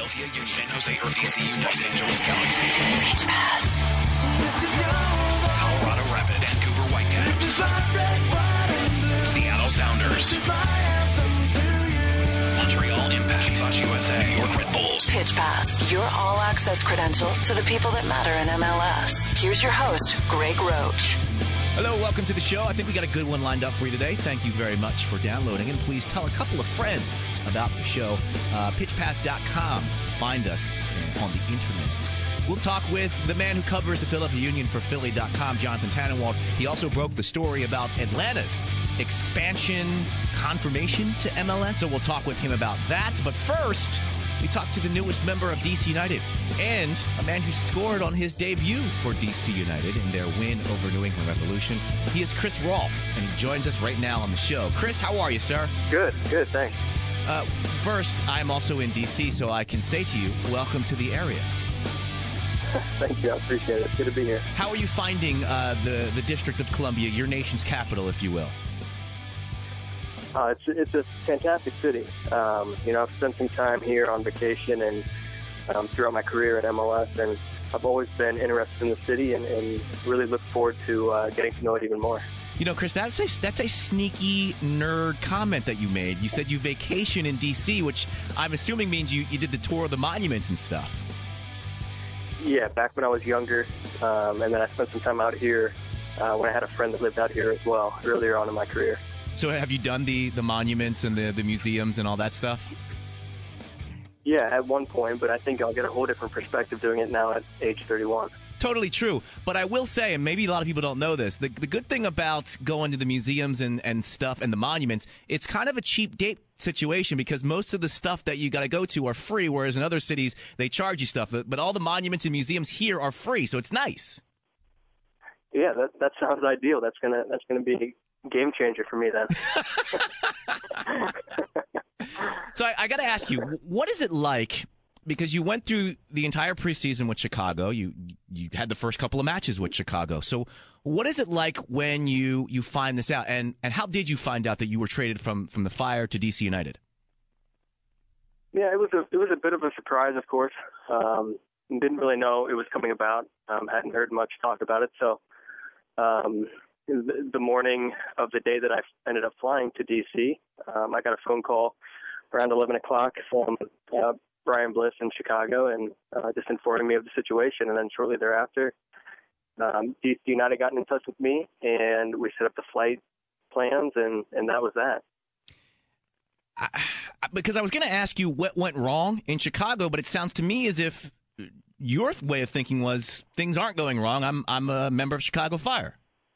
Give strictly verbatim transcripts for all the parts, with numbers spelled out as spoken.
Philadelphia, San Jose, or D C, Los Angeles Galaxy. Pitch Pass. Colorado Rapids, Vancouver Whitecaps, Seattle Sounders, Montreal Impact, Clutch U S A, or Red Bulls. Pitch Pass, your all-access credential to the people that matter in M L S. Here's your host, Greg Roach. Hello, welcome to the show. I think we got a good one lined up for you today. Thank you very much for downloading, and please tell a couple of friends about the show. Uh, pitch pass dot com. Find us on the internet. We'll talk with the man who covers the Philadelphia Union for Philly dot com, Jonathan Tannenwald. He also broke the story about Atlanta's expansion confirmation to M L S, so we'll talk with him about that. But first, we talked to the newest member of D C United and a man who scored on his debut for D C United in their win over New England Revolution. He is Chris Rolfe, and he joins us right now on the show. Chris, how are you, sir? Good, good, thanks. Uh, first, I'm also in D C, so I can say to you, welcome to the area. Thank you, I appreciate it. Good to be here. How are you finding uh, the, the District of Columbia, your nation's capital, if you will? Uh, it's it's a fantastic city. Um, you know, I've spent some time here on vacation and um, throughout my career at M L S, and I've always been interested in the city and, and really look forward to uh, getting to know it even more. You know, Chris, that's a, that's a sneaky nerd comment that you made. You said you vacation in D C, which I'm assuming means you, you did the tour of the monuments and stuff. Yeah, back when I was younger, um, and then I spent some time out here uh, when I had a friend that lived out here as well, earlier on in my career. So have you done the, the monuments and the, the museums and all that stuff? Yeah, at one point, but I think I'll get a whole different perspective doing it now at age thirty-one. Totally true. But I will say, and maybe a lot of people don't know this, the, the good thing about going to the museums and, and stuff and the monuments, it's kind of a cheap date situation because most of the stuff that you got to go to are free, whereas in other cities, they charge you stuff. But all the monuments and museums here are free, so it's nice. Yeah, that that sounds ideal. That's gonna that's gonna be a game changer for me then. So I, I got to ask you, what is it like? Because you went through the entire preseason with Chicago, you you had the first couple of matches with Chicago. So what is it like when you, you find this out, and, and how did you find out that you were traded from, from the Fire to D C United? Yeah, it was a it was a bit of a surprise, of course. Um, didn't really know it was coming about. Um, hadn't heard much talk about it. So um, the, the morning of the day that I ended up flying to D C, um, I got a phone call around eleven o'clock from uh, Brian Bliss in Chicago, and uh, just informing me of the situation. And then shortly thereafter, um, D C United got in touch with me, and we set up the flight plans, and, and that was that. I, because I was going to ask you what went wrong in Chicago, but it sounds to me as if your way of thinking was things aren't going wrong. I'm I'm a member of Chicago Fire.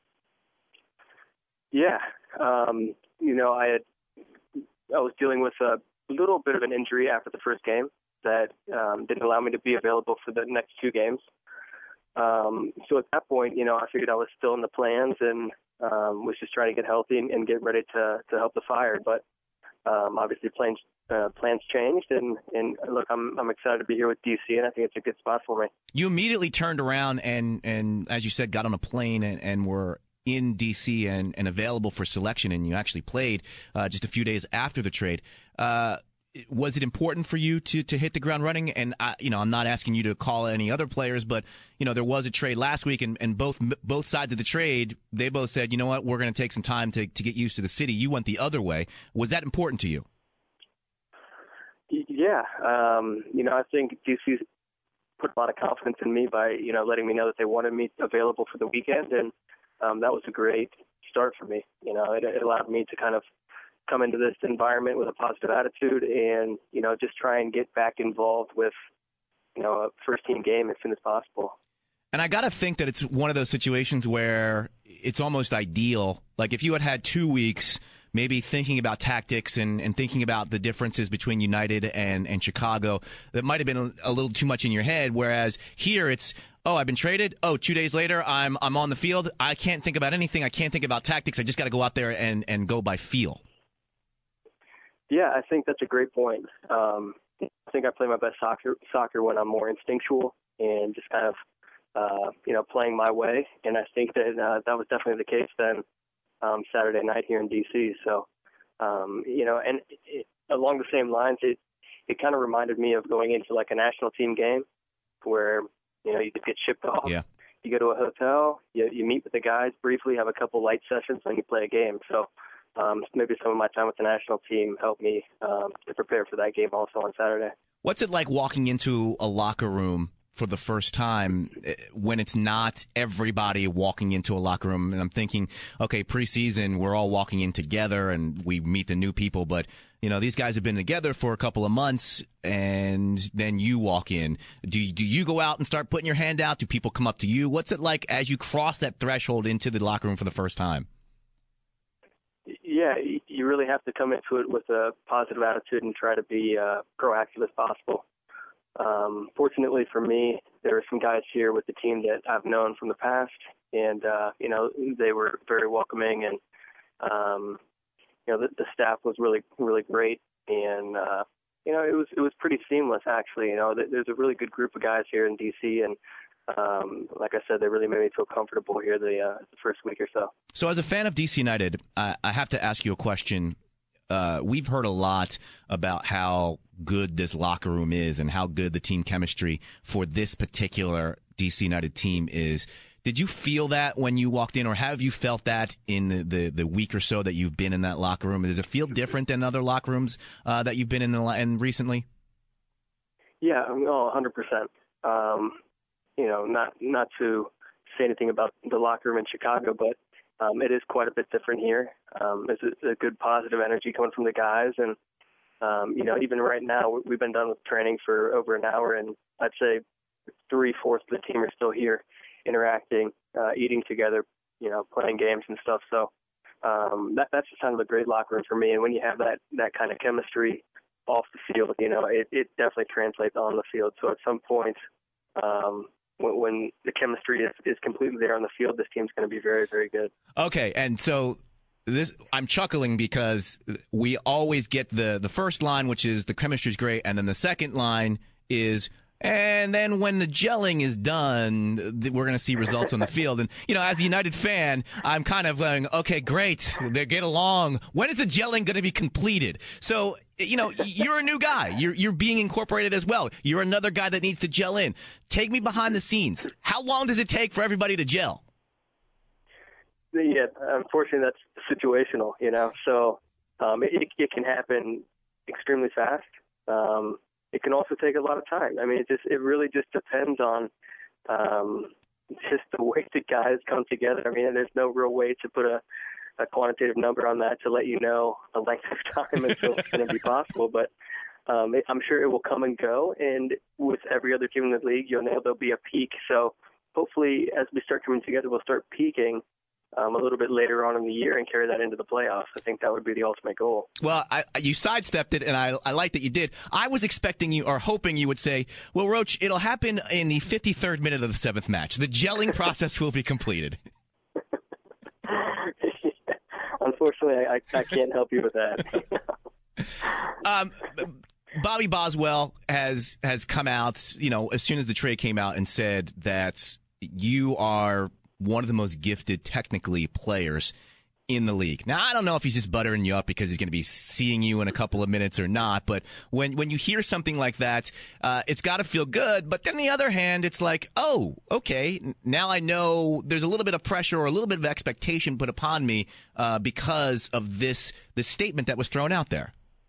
Yeah, um, you know, I had I was dealing with a little bit of an injury after the first game that um, didn't allow me to be available for the next two games. Um, so at that point, you know, I figured I was still in the plans and um, was just trying to get healthy and, and get ready to to help the Fire. But um, obviously, plans uh, plans changed, and, and look, I'm I'm excited to be here with D C, and I think it's a good spot for me. You immediately turned around and and as you said, got on a plane and, and were in D C and, and available for selection, and you actually played uh, just a few days after the trade. Uh, was it important for you to, to hit the ground running? And I, you know, I'm not asking you to call any other players, but you know, there was a trade last week, and, and both both sides of the trade, they both said, you know what, we're going to take some time to to get used to the city. You went the other way. Was that important to you? Yeah, um, you know, I think D C's put a lot of confidence in me by you know letting me know that they wanted me available for the weekend, and Um, that was a great start for me. You know, it, it allowed me to kind of come into this environment with a positive attitude and, you know, just try and get back involved with, you know, a first-team game as soon as possible. And I got to think that it's one of those situations where it's almost ideal. Like if you had had two weeks maybe thinking about tactics and, and thinking about the differences between United and, and Chicago, that might have been a, a little too much in your head, whereas here it's, oh, I've been traded. Oh, two days later, I'm I'm on the field. I can't think about anything. I can't think about tactics. I just got to go out there and, and go by feel. Yeah, I think that's a great point. Um, I think I play my best soccer soccer when I'm more instinctual and just kind of, uh, you know, playing my way. And I think that uh, that was definitely the case then um, Saturday night here in D C. So, um, you know, and it, along the same lines, it it kind of reminded me of going into like a national team game where, you know, you could get shipped off. Yeah. You go to a hotel, you, you meet with the guys briefly, have a couple light sessions, and you play a game. So um, maybe some of my time with the national team helped me um, to prepare for that game also on Saturday. What's it like walking into a locker room for the first time when it's not everybody walking into a locker room? And I'm thinking, okay, preseason, we're all walking in together and we meet the new people, but you know, these guys have been together for a couple of months, and then you walk in. Do you, do you go out and start putting your hand out? Do people come up to you? What's it like as you cross that threshold into the locker room for the first time? Yeah, you really have to come into it with a positive attitude and try to be uh, proactive as possible. Um, fortunately for me, there are some guys here with the team that I've known from the past, and uh, you know, they were very welcoming, and um, you know, the, the staff was really, really great, and uh, you know, it was it was pretty seamless actually. You know, there's a really good group of guys here in D C, and um, like I said, they really made me feel comfortable here the, uh, the first week or so. So, as a fan of D C United, I, I have to ask you a question. Uh, we've heard a lot about how good this locker room is and how good the team chemistry for this particular D C United team is. Did you feel that when you walked in, or have you felt that in the, the, the week or so that you've been in that locker room? Does it feel different than other locker rooms uh, that you've been in, the, in recently? Yeah, oh, one hundred percent. Um, you know, not not to say anything about the locker room in Chicago, but um, it is quite a bit different here. Um, there's a, a good positive energy coming from the guys, and um, you know, even right now, we've been done with training for over an hour, and I'd say three-fourths of the team are still here, interacting, uh, eating together, you know, playing games and stuff. So um, that, that's just kind of a great locker room for me. And when you have that, that kind of chemistry off the field, you know, it, it definitely translates on the field. So at some point, um, when, when the chemistry is, is completely there on the field, this team's going to be very, very good. Okay, and so this, I'm chuckling because we always get the, the first line, which is the chemistry's great, and then the second line is, and then when the gelling is done, we're going to see results on the field. And, you know, as a United fan, I'm kind of going, okay, great, they get along. When is the gelling going to be completed? So, you know, you're a new guy. You're you're being incorporated as well. You're another guy that needs to gel in. Take me behind the scenes. How long does it take for everybody to gel? Yeah, unfortunately, that's situational, you know. So um, it, it can happen extremely fast. Um It can also take a lot of time. I mean, it just it really just depends on um, just the way the guys come together. I mean, there's no real way to put a, a quantitative number on that to let you know a length of time until it's going to be possible. But um, it, I'm sure it will come and go. And with every other team in the league, you'll know there'll be a peak. So hopefully, as we start coming together, we'll start peaking Um, a little bit later on in the year and carry that into the playoffs. I think that would be the ultimate goal. Well, I, you sidestepped it, and I, I like that you did. I was expecting you or hoping you would say, well, Roach, it'll happen in the fifty-third minute of the seventh match. The gelling process will be completed. Unfortunately, I, I can't help you with that. um, Bobby Boswell has has come out, you know, as soon as the trade came out and said that you are one of the most gifted technically players in the league. Now, I don't know if he's just buttering you up because he's going to be seeing you in a couple of minutes or not, but when when you hear something like that, uh, it's got to feel good. But then the other hand, it's like, oh, okay, now I know there's a little bit of pressure or a little bit of expectation put upon me uh, because of this this statement that was thrown out there.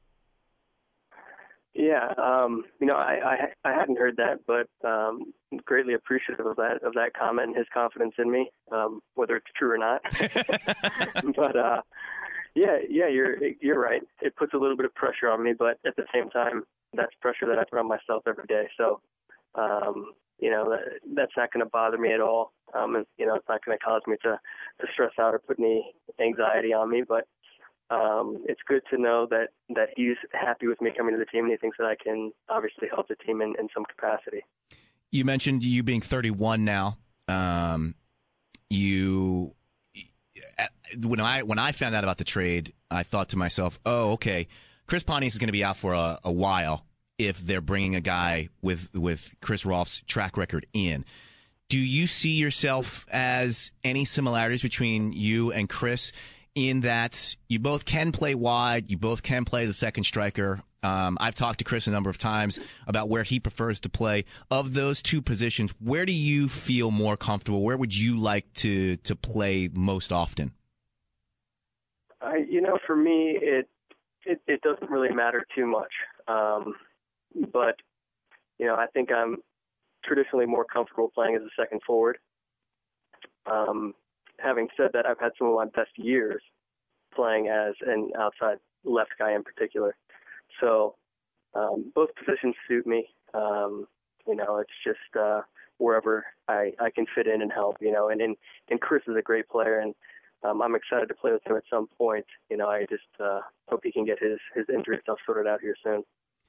Yeah, um, you know, I, I I hadn't heard that, but um, greatly appreciative of that of that comment and his confidence in me, um, whether it's true or not. But uh, yeah, yeah, you're you're right. It puts a little bit of pressure on me, but at the same time, that's pressure that I put on myself every day. So, um, you know, that, that's not going to bother me at all. Um, and, you know, it's not going to cause me to, to stress out or put any anxiety on me, but. Um, it's good to know that, that he's happy with me coming to the team, and he thinks that I can obviously help the team in, in some capacity. You mentioned you being thirty-one now. Um, you when I when I found out about the trade, I thought to myself, "Oh, okay, Chris Pontius is going to be out for a, a while if they're bringing a guy with with Chris Rolfe's track record in." Do you see yourself as any similarities between you and Chris? In that you both can play wide, you both can play as a second striker. Um, I've talked to Chris a number of times about where he prefers to play. Of those two positions, where do you feel more comfortable? Where would you like to to play most often? I, you know, for me, it, it it doesn't really matter too much. Um, but you know, I think I'm traditionally more comfortable playing as a second forward. Um, having said that, I've had some of my best years playing as an outside left guy in particular. So um, both positions suit me. Um, you know, it's just uh, wherever I, I can fit in and help, you know, and, and, and Chris is a great player, and um, I'm excited to play with him at some point. You know, I just uh, hope he can get his, his injury stuff sorted out here soon.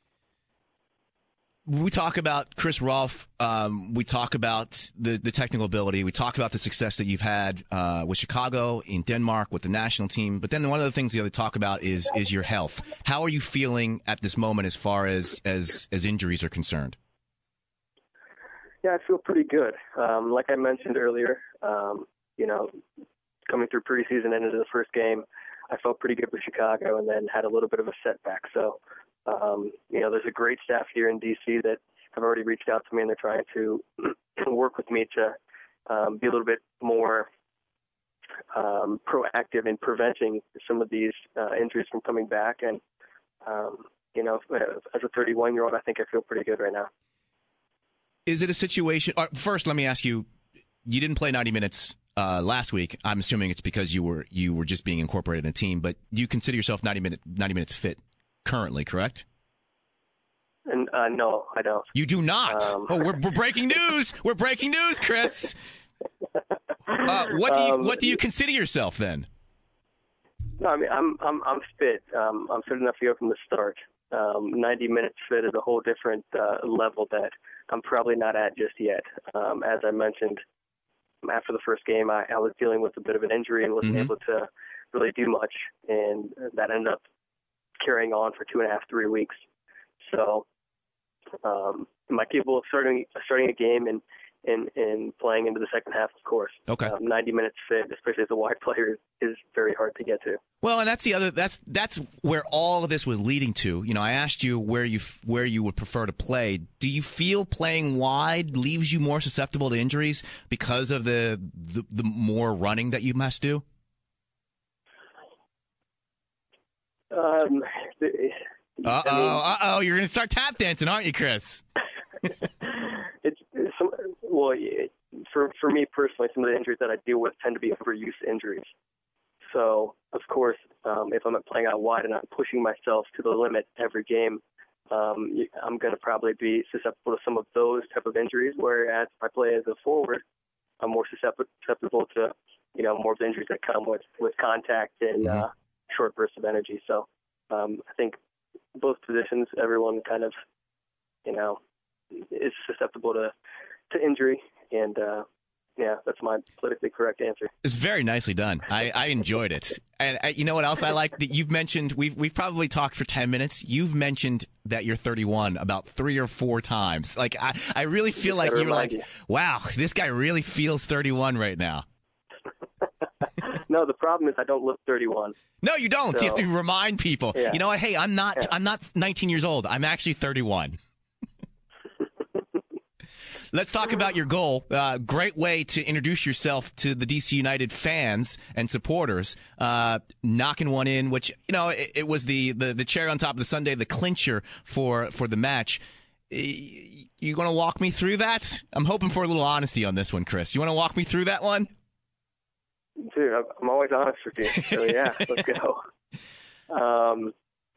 We talk about Chris Rolfe. Um, we talk about the, the technical ability. We talk about the success that you've had uh, with Chicago, in Denmark, with the national team. But then one of the things the other talk about is is your health. How are you feeling at this moment as far as as, as injuries are concerned? Yeah, I feel pretty good. Um, like I mentioned earlier, um, you know, coming through preseason and into the first game, I felt pretty good with Chicago, and then had a little bit of a setback. So. Um, you know, there's a great staff here in D C that have already reached out to me, and they're trying to work with me to um, be a little bit more um, proactive in preventing some of these uh, injuries from coming back. And, um, you know, as a thirty-one-year-old, I think I feel pretty good right now. Is it a situation – first, let me ask you, you didn't play ninety minutes uh, last week. I'm assuming it's because you were you were just being incorporated in a team, but do you consider yourself ninety, minute, ninety minutes fit currently, correct? And uh, no, I don't. You do not. Um, oh, we're, we're breaking news. We're breaking news, Chris. Uh, what do you um, what do you consider yourself then? No, I mean I'm I'm I'm fit. Um, I'm fit enough to go from the start. Um, ninety minutes fit is a whole different uh, level that I'm probably not at just yet. Um, as I mentioned, after the first game, I, I was dealing with a bit of an injury and wasn't mm-hmm. able to really do much, and that ended up carrying on for two and a half, three weeks. So, um, am I capable of starting starting a game and, and, and playing into the second half? Of course. Okay. Um, ninety minutes fit, especially as a wide player, is very hard to get to. Well, and that's the other. That's that's where all of this was leading to. You know, I asked you where you where you would prefer to play. Do you feel playing wide leaves you more susceptible to injuries because of the the, the more running that you must do? Um, uh oh, uh oh, you're gonna start tap dancing, aren't you, Chris? it's, it's some, well, for for me personally, some of the injuries that I deal with tend to be overuse injuries. So, of course, um, if I'm playing out wide and I'm pushing myself to the limit every game, um, I'm going to probably be susceptible to some of those type of injuries. Whereas if I play as a forward, I'm more susceptible to, you know, more of the injuries that come with, with contact and mm-hmm. uh, short bursts of energy. So um, I think both positions, everyone kind of, you know, is susceptible to, to injury. And, uh, yeah, that's my politically correct answer. It's very nicely done. I, I enjoyed it. And uh, you know what else I like? That you've mentioned, we've, we've probably talked for ten minutes. You've mentioned that you're thirty-one about three or four times. Like, I, I really feel like you're like, you. wow, this guy really feels thirty-one right now. No, the problem is I don't look thirty-one. No, you don't. So, you have to remind people. Yeah. You know what? Hey, I'm not, yeah. I'm not nineteen years old. I'm actually thirty-one. Let's talk about your goal. Uh, great way to introduce yourself to the D C United fans and supporters. Uh, knocking one in, which, you know, it, it was the, the, the cherry on top of the sundae, the clincher for, for the match. You going to walk me through that? I'm hoping for a little honesty on this one, Chris. You want to walk me through that one? Dude, I'm always honest with you. So, yeah, let's go. Um,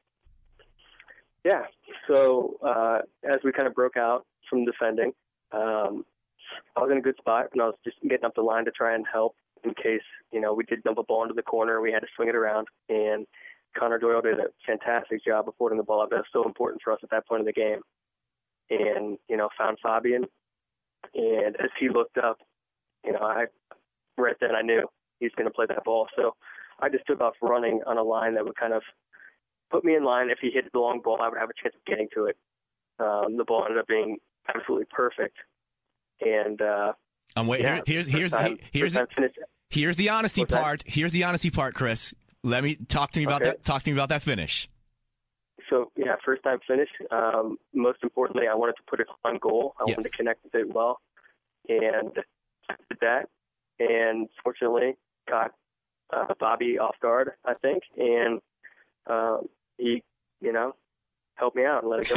yeah, so uh, as we kind of broke out from defending, Um, I was in a good spot, and I was just getting up the line to try and help in case, you know, we did dump a ball into the corner. We had to swing it around, and Connor Doyle did a fantastic job of holding the ball up. That was so important for us at that point in the game. And, you know, found Fabian, and as he looked up, you know, I right then I knew he's going to play that ball. So I just took off running on a line that would kind of put me in line. If he hit the long ball, I would have a chance of getting to it. Um, the ball ended up being absolutely perfect. And uh um, wait, yeah, here, here's here's time, here's the, here's the honesty What's part. That? Here's the honesty part, Chris. Let me talk to me about okay. that. Talk to me about that finish. so yeah, first time finish. Um, most importantly, I wanted to put it on goal. I yes. wanted to connect with it well, and did that. And fortunately, got uh, Bobby off guard, I think, and um, he, you know, helped me out and let it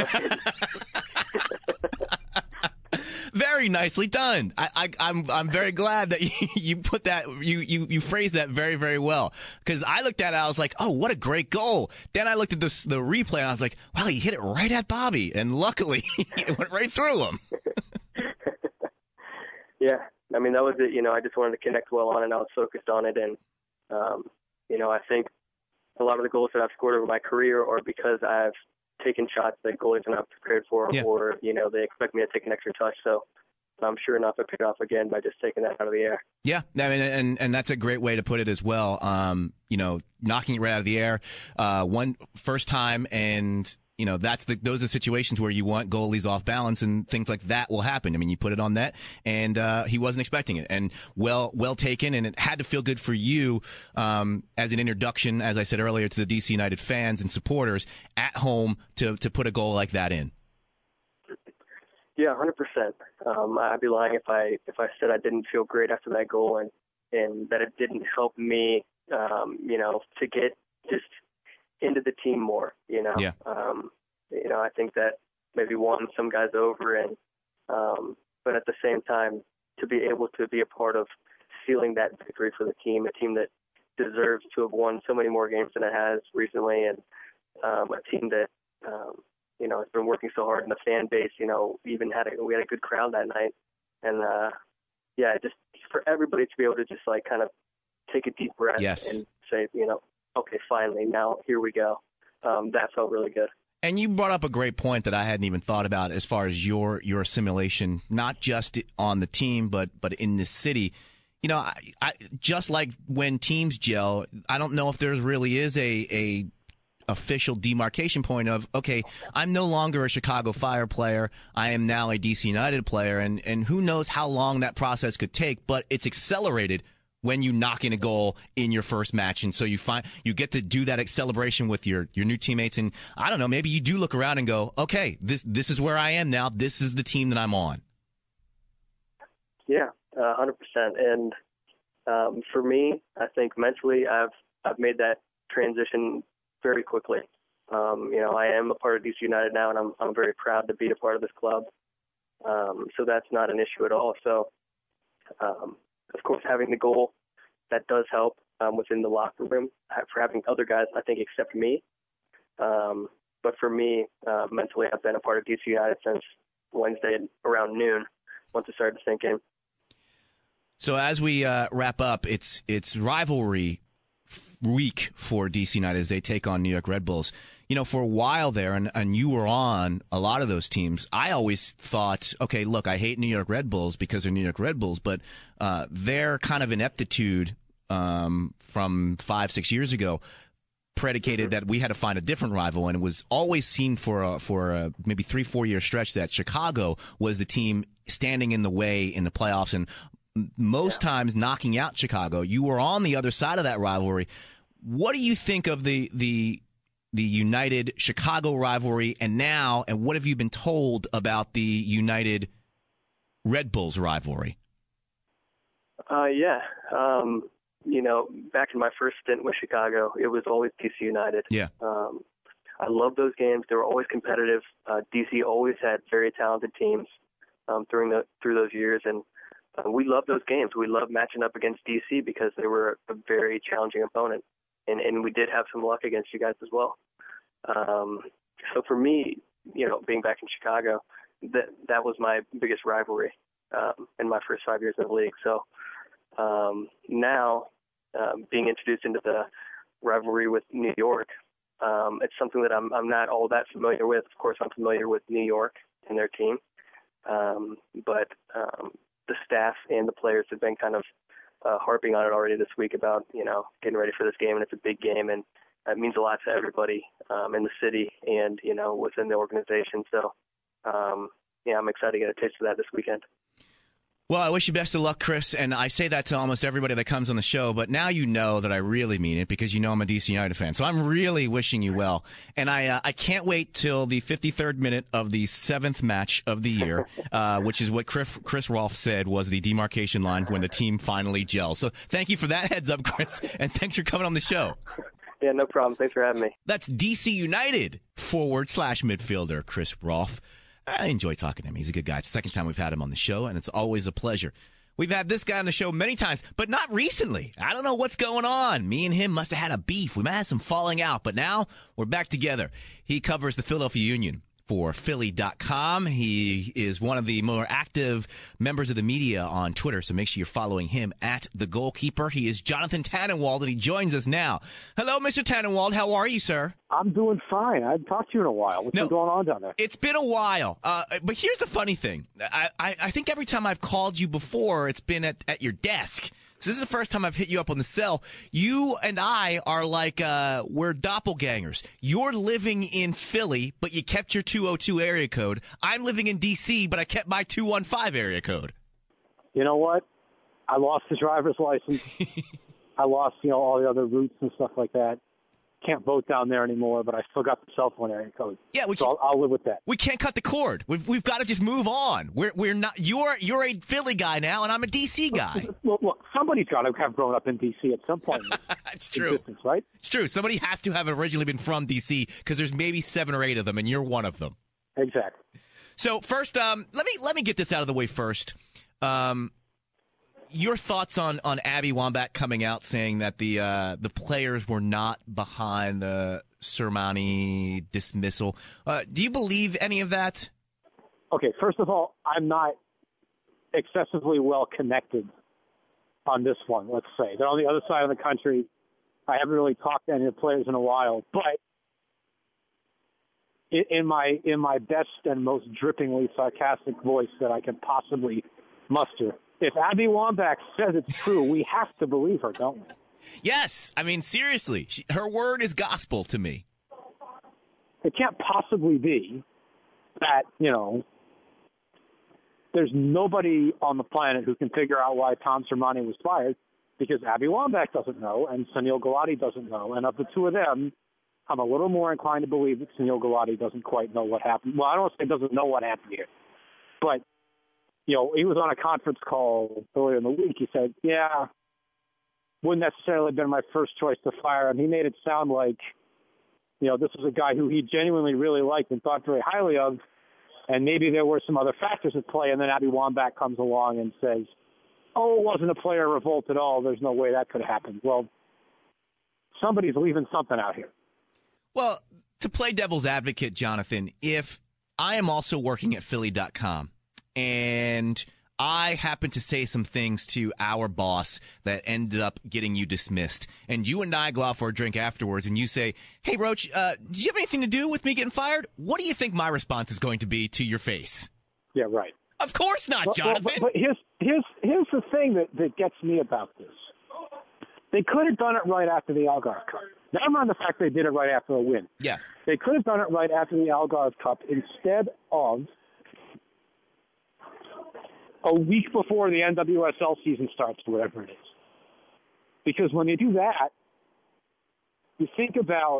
go. Very nicely done. I, I, I'm I'm very glad that you, you put that you, you you phrased that very very well, because I looked at it, I was like, oh, what a great goal. Then I looked at the the replay and I was like, wow, he hit it right at Bobby, and luckily it went right through him. Yeah, I mean that was it. You know, I just wanted to connect well on it, and I was focused on it, and um, you know, I think a lot of the goals that I've scored over my career are because I've taking shots that goalies are not prepared for, yeah. or, you know, they expect me to take an extra touch. So I'm sure enough I picked it off again by just taking that out of the air. Yeah, I mean, and, and that's a great way to put it as well. Um, you know, knocking it right out of the air, uh, one first time, and you know that's the those are situations where you want goalies off balance, and things like that will happen. I mean, you put it on net, and uh, he wasn't expecting it, and well well taken, and it had to feel good for you um, as an introduction, as I said earlier, to the D C United fans and supporters at home to to put a goal like that in. Yeah, one hundred percent. Um, I'd be lying if I if I said I didn't feel great after that goal, and and that it didn't help me, um, you know, to get just into the team more, you know. Yeah. Um, you know, I think that maybe won some guys over, and um, but at the same time, to be able to be a part of sealing that victory for the team, a team that deserves to have won so many more games than it has recently, and um, a team that um, you know has been working so hard, and the fan base, you know, even had a we had a good crowd that night, and uh, yeah, just for everybody to be able to just like kind of take a deep breath yes. and say, you know, okay, finally, now here we go. Um, that felt really good. And you brought up a great point that I hadn't even thought about as far as your your assimilation, not just on the team, but but in the city. You know, I, I just like when teams gel, I don't know if there really is a a official demarcation point of, okay, I'm no longer a Chicago Fire player. I am now a D C United player, and and who knows how long that process could take, but it's accelerated when you knock in a goal in your first match. And so you find you get to do that celebration with your, your new teammates. And I don't know, maybe you do look around and go, okay, this this is where I am now. This is the team that I'm on. Yeah, uh, one hundred percent. And um, for me, I think mentally I've I've made that transition very quickly. Um, you know, I am a part of D C United now, and I'm I'm very proud to be a part of this club. Um, so that's not an issue at all. So, um, of course, having the goal, that does help um, within the locker room for having other guys, I think, accept me. Um, but for me, uh, mentally, I've been a part of D C United since Wednesday around noon, once it started to sink in. So as we uh, wrap up, it's it's rivalry week for D C United as they take on New York Red Bulls. You know, for a while there, and, and you were on a lot of those teams, I always thought, okay, look, I hate New York Red Bulls because they're New York Red Bulls, but uh, their kind of ineptitude um, from five, six years ago predicated that we had to find a different rival, and it was always seen for a, for a maybe three, four-year stretch that Chicago was the team standing in the way in the playoffs, and most yeah. times knocking out Chicago. You were on the other side of that rivalry. What do you think of the the the United Chicago rivalry, and now, and what have you been told about the United Red Bulls rivalry? Uh, yeah, um, you know, back in my first stint with Chicago, it was always D C United. Yeah, um, I love those games. They were always competitive. Uh, D C always had very talented teams um, during the through those years, and uh, we loved those games. We loved matching up against D C because they were a very challenging opponent. And, and we did have some luck against you guys as well. Um, so for me, you know, being back in Chicago, that that was my biggest rivalry um, in my first five years in the league. So um, now um, being introduced into the rivalry with New York, um, it's something that I'm I'm not all that familiar with. Of course, I'm familiar with New York and their team, um, but um, the staff and the players have been kind of Uh, harping on it already this week about, you know, getting ready for this game, and it's a big game, and it means a lot to everybody um, in the city and, you know, within the organization. So, um, yeah, I'm excited to get a taste of that this weekend. Well, I wish you best of luck, Chris, and I say that to almost everybody that comes on the show, but now you know that I really mean it because you know I'm a D C United fan, so I'm really wishing you well. And I uh, I can't wait till the fifty-third minute of the seventh match of the year, uh, which is what Chris, Chris Rolfe said was the demarcation line when the team finally gels. So thank you for that heads up, Chris, and thanks for coming on the show. Yeah, no problem. Thanks for having me. That's D C United forward slash midfielder Chris Rolfe. I enjoy talking to him. He's a good guy. It's the second time we've had him on the show, and it's always a pleasure. We've had this guy on the show many times, but not recently. I don't know what's going on. Me and him must have had a beef. We might have had some falling out, but now we're back together. He covers the Philadelphia Union for Philly dot com. He is one of the more active members of the media on Twitter, so make sure you're following him at The Goalkeeper. He is Jonathan Tannenwald, and he joins us now. Hello, Mister Tannenwald. How are you, sir? I'm doing fine. I haven't talked to you in a while. What's No, been going on down there? It's been a while. Uh, but here's the funny thing. I, I, I think every time I've called you before, it's been at, at your desk. So this is the first time I've hit you up on the cell. You and I are like, uh, we're doppelgangers. You're living in Philly, but you kept your two oh two area code. I'm living in D C, but I kept my two one five area code. You know what? I lost the driver's license. I lost, you know, all the other routes and stuff like that. Can't vote down there anymore, but I still got the cell phone area code. Yeah, we so can, I'll, I'll live with that. We can't cut the cord. We've we've got to just move on. We're we're not. You're you're a Philly guy now, and I'm a D C guy. Look, look, somebody's got to have grown up in D C at some point. It's true. Existence, right? It's true. Somebody has to have originally been from D C because there's maybe seven or eight of them, and you're one of them. Exactly. So first, um, let me let me get this out of the way first. Um, your thoughts on, on Abby Wambach coming out saying that the uh, the players were not behind the Sermani dismissal. Uh, do you believe any of that? Okay, first of all, I'm not excessively well connected on this one, let's say. They're on the other side of the country. I haven't really talked to any of the players in a while, but in, in my in my best and most drippingly sarcastic voice that I can possibly muster, if Abby Wambach says it's true, we have to believe her, don't we? Yes. I mean, seriously, she, her word is gospel to me. It can't possibly be that, you know, there's nobody on the planet who can figure out why Tom Sermani was fired because Abby Wambach doesn't know and Sunil Gulati doesn't know. And of the two of them, I'm a little more inclined to believe that Sunil Gulati doesn't quite know what happened. Well, I don't say doesn't know what happened here, but you know, he was on a conference call earlier in the week. He said, yeah, wouldn't necessarily have been my first choice to fire him. He made it sound like, you know, this was a guy who he genuinely really liked and thought very highly of, and maybe there were some other factors at play, and then Abby Wambach comes along and says, oh, it wasn't a player revolt at all. There's no way that could have happened. Well, somebody's leaving something out here. Well, to play devil's advocate, Jonathan, if I am also working at Philly dot com, and I happen to say some things to our boss that ended up getting you dismissed, and you and I go out for a drink afterwards, and you say, hey, Roach, uh, did you have anything to do with me getting fired? What do you think my response is going to be to your face? Yeah, right. Of course not, well, Jonathan. Well, but, but here's, here's, here's the thing that, that gets me about this. They could have done it right after the Algarve Cup. Never mind the fact they did it right after a win. Yes. They could have done it right after the Algarve Cup instead of a week before the N W S L season starts or whatever it is. Because when you do that, you think about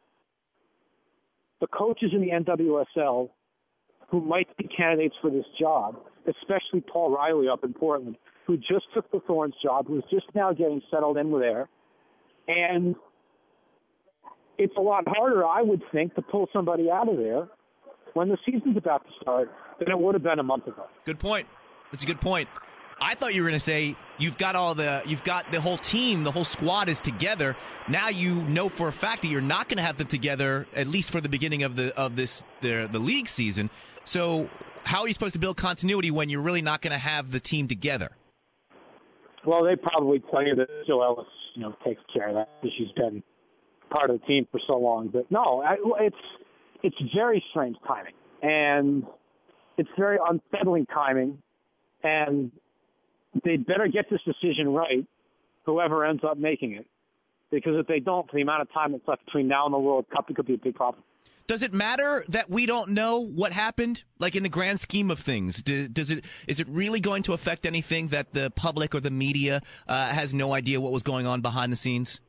the coaches in the N W S L who might be candidates for this job, especially Paul Riley up in Portland, who just took the Thorns job, who's just now getting settled in with there. And it's a lot harder, I would think, to pull somebody out of there when the season's about to start than it would have been a month ago. Good point. That's a good point. I thought you were going to say you've got all the you've got the whole team, the whole squad is together. Now you know for a fact that you're not going to have them together at least for the beginning of the of this the the league season. So how are you supposed to build continuity when you're really not going to have the team together? Well, they probably tell you that Jill Ellis, you know, takes care of that because she's been part of the team for so long. But no, I, it's it's very strange timing, and it's very unsettling timing. And they'd better get this decision right, whoever ends up making it. Because if they don't, for the amount of time that's left between now and the World Cup, it could be a big problem. Does it matter that we don't know what happened? Like in the grand scheme of things, do, does it is it really going to affect anything that the public or the media uh, has no idea what was going on behind the scenes?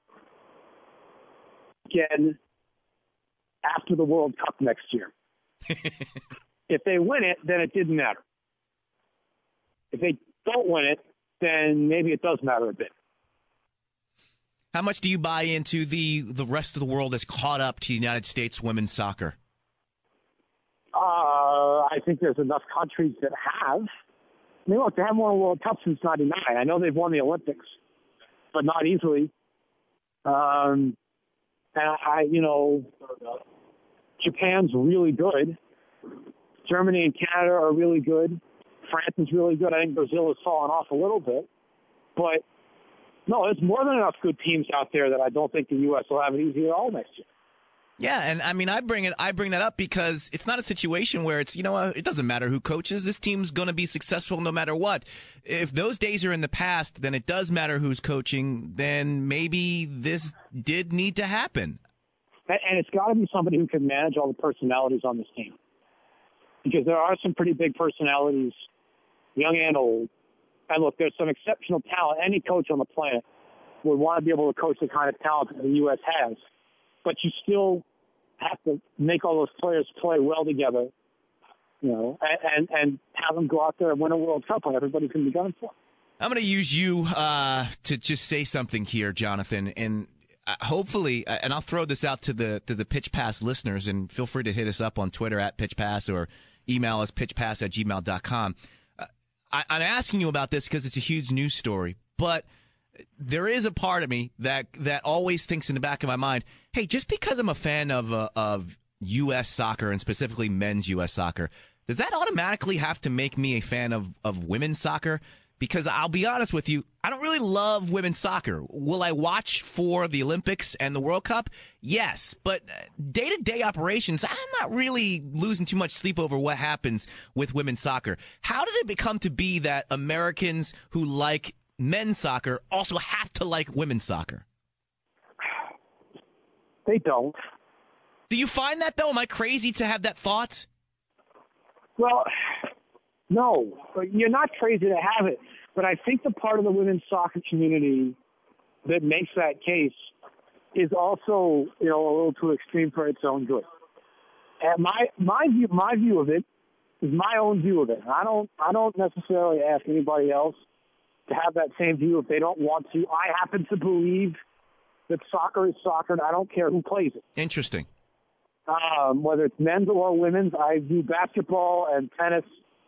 Again, after the World Cup next year, if they win it, then it didn't matter. If they don't win it, then maybe it does matter a bit. How much do you buy into the the rest of the world is caught up to United States women's soccer? Uh, I think there's enough countries that have. I mean, look, they haven't won a World Cup since ninety-nine. I know they've won the Olympics, but not easily. Um, and I, you know, Japan's really good. Germany and Canada are really good. France is really good. I think Brazil has fallen off a little bit. But, no, there's more than enough good teams out there that I don't think the U S will have it easy at all next year. Yeah, and I mean, I bring it. I bring that up because it's not a situation where it's, you know, it doesn't matter who coaches. This team's going to be successful no matter what. If those days are in the past, then it does matter who's coaching. Then maybe this did need to happen. And it's got to be somebody who can manage all the personalities on this team, because there are some pretty big personalities, young and old. And look, there's some exceptional talent. Any coach on the planet would want to be able to coach the kind of talent that the U S has. But you still have to make all those players play well together, you know, and, and, and have them go out there and win a World Cup when everybody can be gunning for. I'm going to use you uh, to just say something here, Jonathan, and uh, hopefully, uh, and I'll throw this out to the to the Pitch Pass listeners, and feel free to hit us up on Twitter at Pitch Pass or email us pitchpass at gmail dot com. Uh, I, I'm asking you about this because it's a huge news story, but there is a part of me that that always thinks in the back of my mind, hey, just because I'm a fan of uh, of U S soccer and specifically men's U S soccer, does that automatically have to make me a fan of, of women's soccer? Because I'll be honest with you, I don't really love women's soccer. Will I watch for the Olympics and the World Cup? Yes, but day-to-day operations, I'm not really losing too much sleep over what happens with women's soccer. How did it become to be that Americans who like men's soccer also have to like women's soccer? They don't. Do you find that, though? Am I crazy to have that thought? Well, no. You're not crazy to have it. But I think the part of the women's soccer community that makes that case is also, you know, a little too extreme for its own good. And my my view my view of it is my own view of it. I don't I don't necessarily ask anybody else to have that same view if they don't want to. I happen to believe that soccer is soccer, and I don't care who plays it. Interesting. Um, whether it's men's or women's, I view basketball and tennis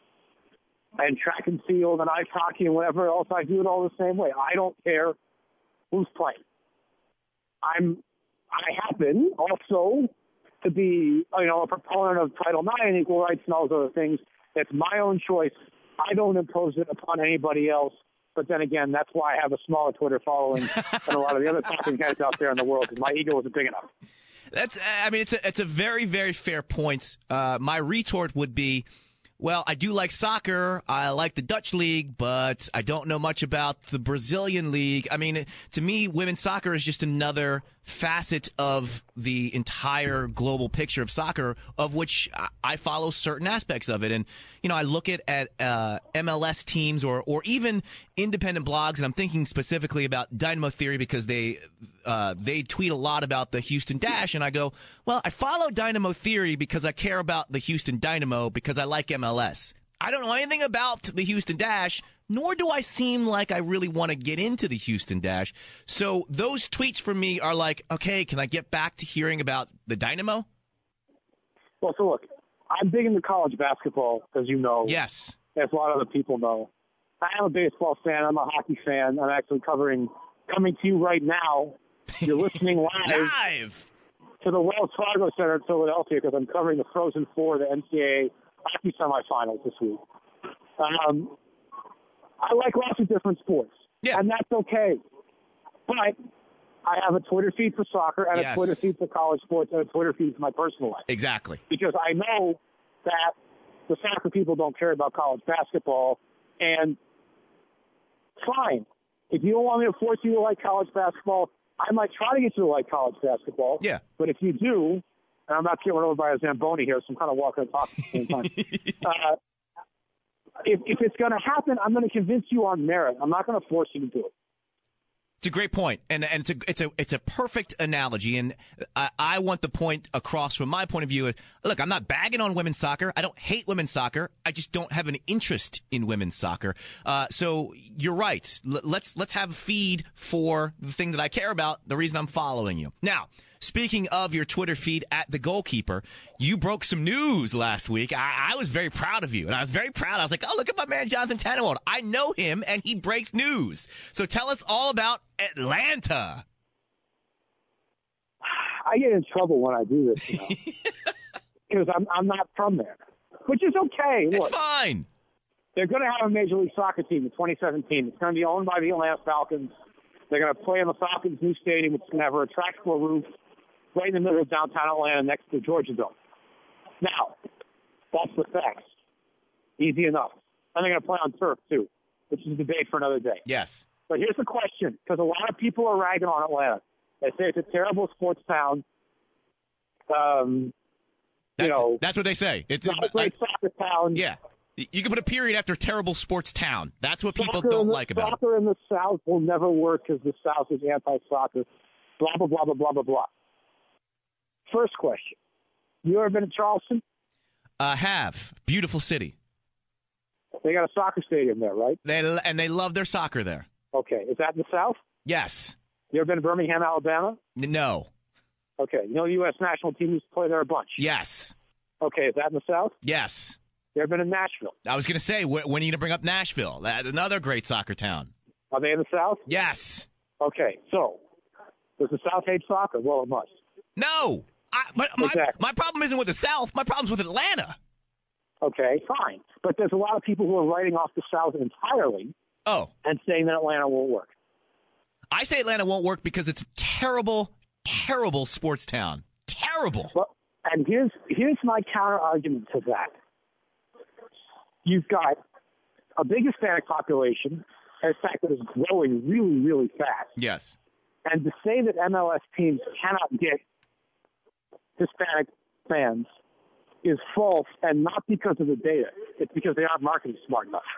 and track and field and ice hockey and whatever else, I view it all the same way. I don't care who's playing. I'm, I happen also to be, you know, a proponent of Title nine, equal rights, and all those other things. It's my own choice. I don't impose it upon anybody else. But then again, that's why I have a smaller Twitter following than a lot of the other talking heads out there in the world, because my ego isn't big enough. That's, I mean, it's a, it's a very, very fair point. Uh, my retort would be, well, I do like soccer. I like the Dutch league, but I don't know much about the Brazilian league. I mean, to me, women's soccer is just another facet of the entire global picture of soccer, of which I follow certain aspects of it. And, you know, I look at, at uh, M L S teams or, or even independent blogs, and I'm thinking specifically about Dynamo Theory because they uh, they tweet a lot about the Houston Dash, and I go, well, I follow Dynamo Theory because I care about the Houston Dynamo because I like M L S. I don't know anything about the Houston Dash, nor do I seem like I really want to get into the Houston Dash. So those tweets for me are like, okay, can I get back to hearing about the Dynamo? Well, so look, I'm big into college basketball, as you know. Yes. As a lot of other people know. I am a baseball fan. I'm a hockey fan. I'm actually covering, coming to you right now. You're listening live, live to the Wells Fargo Center in Philadelphia because I'm covering the Frozen Four, the N C double A hockey semifinals this week. Um, I like lots of different sports, yeah. and that's okay. But I have a Twitter feed for soccer and yes. a Twitter feed for college sports and a Twitter feed for my personal life. Exactly. Because I know that the soccer people don't care about college basketball, and fine. If you don't want me to force you to like college basketball, I might try to get you to like college basketball. Yeah. But if you do, and I'm not getting over by a Zamboni here, so I'm kind of walking and talking at the same time. uh, if, if it's going to happen, I'm going to convince you on merit. I'm not going to force you to do it. It's a great point, and and it's a it's a it's a perfect analogy, and I, I want the point across from my point of view. Look, I'm not bagging on women's soccer. I don't hate women's soccer. I just don't have an interest in women's soccer. Uh, so you're right. L- let's let's have a feed for the thing that I care about. The reason I'm following you now. Speaking of your Twitter feed at The Goalkeeper, you broke some news last week. I, I was very proud of you, and I was very proud. I was like, oh, look at my man Jonathan Tannenwald. I know him, and he breaks news. So tell us all about Atlanta. I get in trouble when I do this, you know, because I'm, I'm not from there, which is okay. It's Look, fine. they're going to have a Major League Soccer team in twenty seventeen. It's going to be owned by the Atlanta Falcons. They're going to play in the Falcons' new stadium, which is going to have a retractable roof right in the middle of downtown Atlanta next to Georgia Dome. Now, that's the facts. Easy enough. And they're going to play on turf, too, which is a debate for another day. Yes. But here's the question, because a lot of people are ragging on Atlanta. They say it's a terrible sports town. Um, That's, you know, that's what they say. It's not a great I, soccer town. Yeah. You can put a period after terrible sports town. That's what people Soccer don't the, like about it. Soccer in the South will never work because the South is anti-soccer. Blah, blah, blah, blah, blah, blah, blah. First question. You ever been to Charleston? I uh, have. Beautiful city. They got a soccer stadium there, right? They And they love their soccer there. Okay. Is that in the South? Yes. You ever been to Birmingham, Alabama? No. Okay. You know the U S national team used to play there a bunch? Yes. Okay. Is that in the South? Yes. You ever been to Nashville? I was going to say, wh- when are you going to bring up Nashville? That's another great soccer town. Are they in the South? Yes. Okay. So, does the South hate soccer? Well, it must. No. I, but my, Exactly. my problem isn't with the South. My problem's with Atlanta. Okay, fine. But there's a lot of people who are writing off the South entirely Oh. and saying that Atlanta won't work. I say Atlanta won't work because it's a terrible, terrible sports town. Terrible. Well, and here's here's my counter argument to that. You've got a big Hispanic population, in fact, that is growing really, really fast. Yes. And to say that M L S teams cannot get Hispanic fans is false, and not because of the data. It's because they aren't marketing smart enough.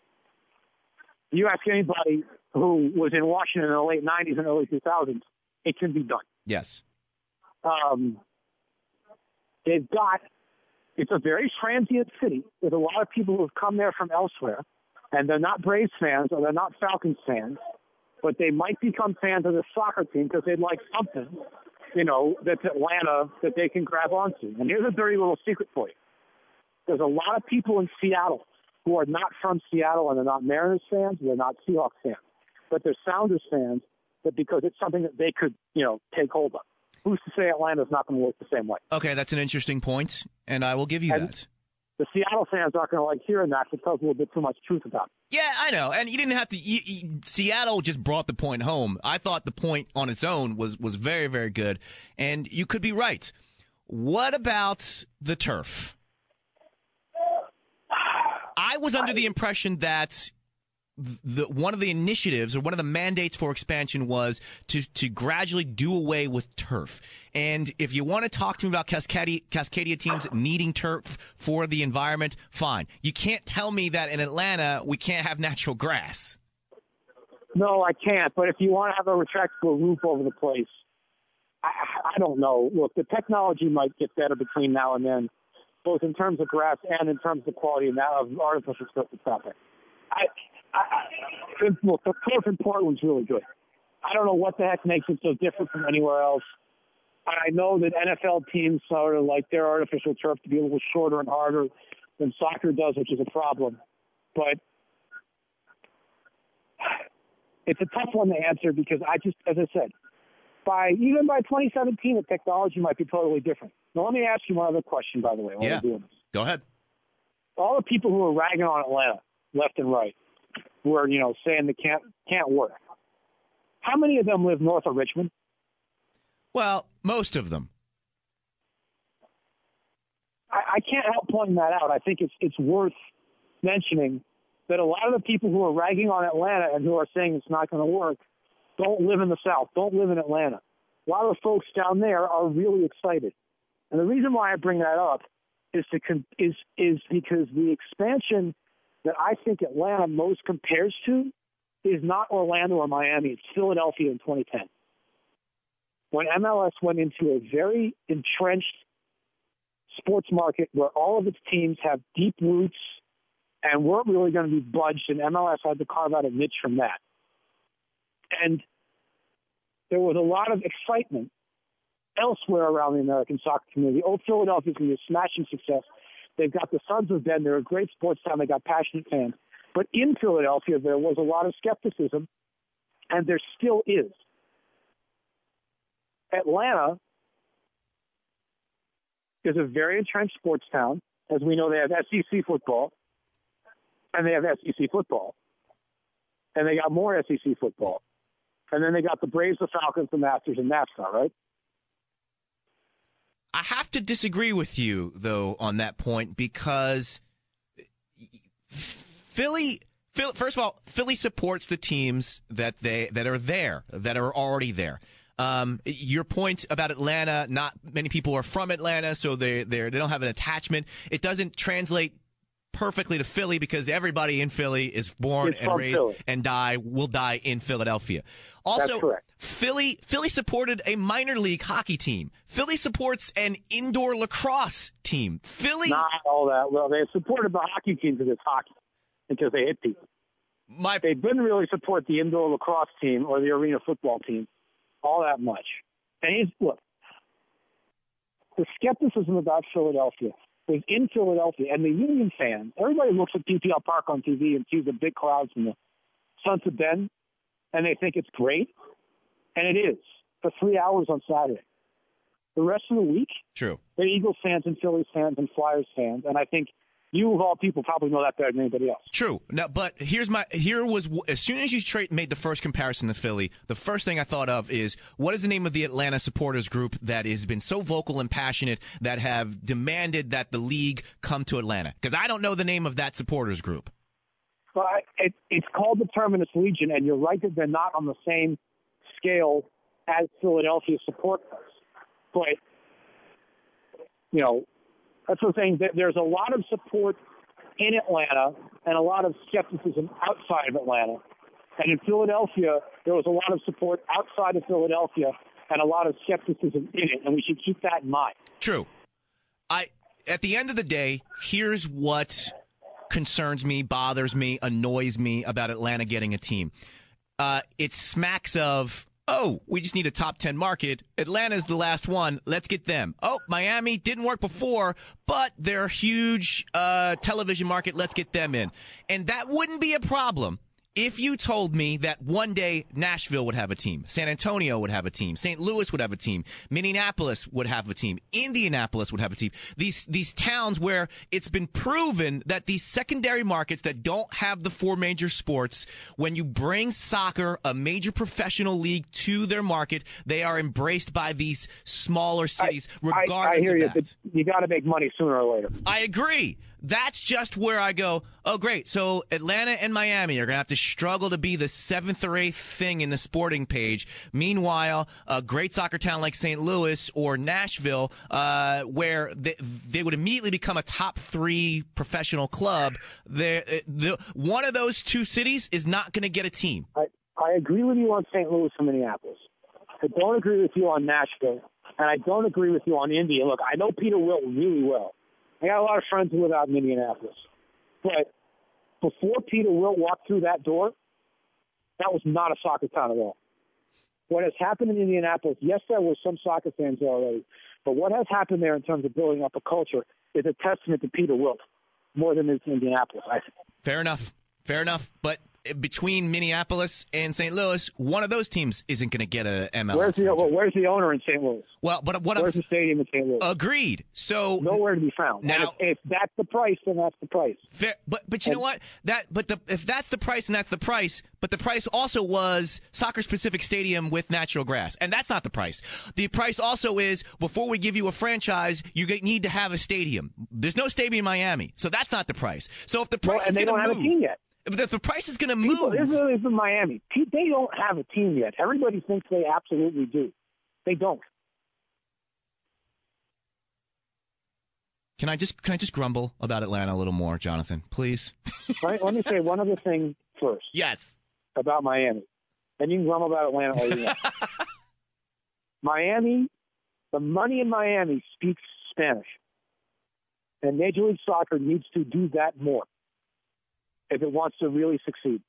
You ask anybody who was in Washington in the late nineties and early two thousands, it can be done. Yes. Um, they've got, it's a very transient city with a lot of people who have come there from elsewhere, and they're not Braves fans or they're not Falcons fans, but they might become fans of the soccer team because they'd like something, you know, that's Atlanta that they can grab onto. And here's a dirty little secret for you. There's a lot of people in Seattle who are not from Seattle, and they're not Mariners fans, and they're not Seahawks fans, but they're Sounders fans, but because it's something that they could, you know, take hold of. Who's to say Atlanta's not going to work the same way? Okay, that's an interesting point, and I will give you And that. The Seattle fans aren't going to like hearing that because there's a little bit too much truth about it. Yeah, I know, and you didn't have to. You, you, Seattle just brought the point home. I thought the point on its own was was very, very good, and you could be right. What about the turf? I was under the impression that the one of the initiatives or one of the mandates for expansion was to to gradually do away with turf. And if you want to talk to me about Cascadia, Cascadia teams needing turf for the environment, fine. You can't tell me that in Atlanta we can't have natural grass. No, I can't. But if you want to have a retractable roof over the place, I, I don't know. Look, the technology might get better between now and then, both in terms of grass and in terms of quality of artificial stuff that's out there. I, I, look, the turf in Portland's really good. I don't know what the heck makes it so different from anywhere else. I know that N F L teams sort of like their artificial turf to be a little shorter and harder than soccer does, which is a problem. But it's a tough one to answer because I just, as I said, by even by twenty seventeen, the technology might be totally different. Now, let me ask you one other question, by the way, while Yeah. we're doing this. Go ahead. All the people who are ragging on Atlanta, left and right, who are, you know, saying they can't can't work. How many of them live north of Richmond? Well, most of them. I, I can't help pointing that out. I think it's it's worth mentioning that a lot of the people who are ragging on Atlanta and who are saying it's not going to work don't live in the South, don't live in Atlanta. A lot of the folks down there are really excited. And the reason why I bring that up is to con- is is because the expansion that I think Atlanta most compares to is not Orlando or Miami. It's Philadelphia in twenty ten. When M L S went into a very entrenched sports market where all of its teams have deep roots and weren't really going to be budged, and M L S had to carve out a niche from that. And there was a lot of excitement elsewhere around the American soccer community. Old Philadelphia's going to be a smashing success. They've got the Sons of Ben. They're a great sports town. They got passionate fans. But in Philadelphia, there was a lot of skepticism, and there still is. Atlanta is a very entrenched sports town. As we know, they have S E C football, and they have S E C football. And they got more S E C football. And then they got the Braves, the Falcons, the Masters, and NASCAR, right? I have to disagree with you, though, on that point, because Philly, Philly, first of all, Philly supports the teams that they that are there, that are already there. Um, your point about Atlanta, not many people are from Atlanta, so they they they don't have an attachment. It doesn't translate perfectly to Philly because everybody in Philly is born it's and raised Philly. and die will die in Philadelphia. Also, That's correct. Philly Philly supported a minor league hockey team. Philly supports an indoor lacrosse team. Philly Not all that. Well, they supported the hockey team because it's hockey, because they hit people. my They didn't really support the indoor lacrosse team or the arena football team all that much. And he's, look, the skepticism about Philadelphia was in Philadelphia, and the Union fans, everybody looks at P P L Park on T V and sees the big crowds and the Sons of Ben, and they think it's great, and it is, for three hours on Saturday. The rest of the week, true. they're Eagles fans and Phillies fans and Flyers fans, and I think you, of all people, probably know that better than anybody else. True. Now, but here's my here was as soon as you tra- made the first comparison to Philly, the first thing I thought of is what is the name of the Atlanta supporters group that has been so vocal and passionate that have demanded that the league come to Atlanta? Because I don't know the name of that supporters group. But it, it's called the Terminus Legion, and you're right that they're not on the same scale as Philadelphia support us. But, you know, that's the thing. There's a lot of support in Atlanta and a lot of skepticism outside of Atlanta. And in Philadelphia, there was a lot of support outside of Philadelphia and a lot of skepticism in it, and we should keep that in mind. True. I at the end of the day, here's what concerns me, bothers me, annoys me about Atlanta getting a team. Uh, it smacks of, oh, we just need a top ten market. Atlanta's the last one. Let's get them. Oh, Miami didn't work before, but they're a huge uh, television market. Let's get them in. And that wouldn't be a problem if you told me that one day Nashville would have a team, San Antonio would have a team, Saint Louis would have a team, Minneapolis would have a team, Indianapolis would have a team. These these towns where it's been proven that these secondary markets that don't have the four major sports, when you bring soccer, a major professional league, to their market, they are embraced by these smaller cities, I, regardless I, I hear of you, that. but you got to make money sooner or later. I agree. That's just where I go, oh, great. So Atlanta and Miami are going to have to struggle to be the seventh or eighth thing in the sporting page. Meanwhile, a great soccer town like Saint Louis or Nashville, uh, where they, they would immediately become a top three professional club, the, one of those two cities is not going to get a team. I, I agree with you on Saint Louis and Minneapolis. I don't agree with you on Nashville, and I don't agree with you on Indy. Look, I know Peter Wilt really well. I got a lot of friends who live out in Indianapolis. But before Peter Wilt walked through that door, that was not a soccer town at all. What has happened in Indianapolis, yes, there were some soccer fans there already, but what has happened there in terms of building up a culture is a testament to Peter Wilt more than it's Indianapolis, I think. Fair enough. Fair enough. But between Minneapolis and Saint Louis, one of those teams isn't going to get a M L S. Where's the well, Where's the owner in Saint Louis? Well, but what Where's I'm the stadium in Saint Louis? Agreed. So nowhere to be found. Now, and if, if that's the price, then that's the price. Fair, but but you and, know what? That but the if that's the price and that's the price, but the price also was soccer specific stadium with natural grass, and that's not the price. The price also is before we give you a franchise, you get, need to have a stadium. There's no stadium in Miami, so that's not the price. So if the price well, and is they don't move, have a team yet. If the, if the price is going to People, move, this is in Miami. They don't have a team yet. Everybody thinks they absolutely do. They don't. Can I just can I just grumble about Atlanta a little more, Jonathan, please? Right, let me say one other thing first. Yes. About Miami. And you can grumble about Atlanta all you want. Miami, the money in Miami speaks Spanish. And Major League Soccer needs to do that more if it wants to really succeed.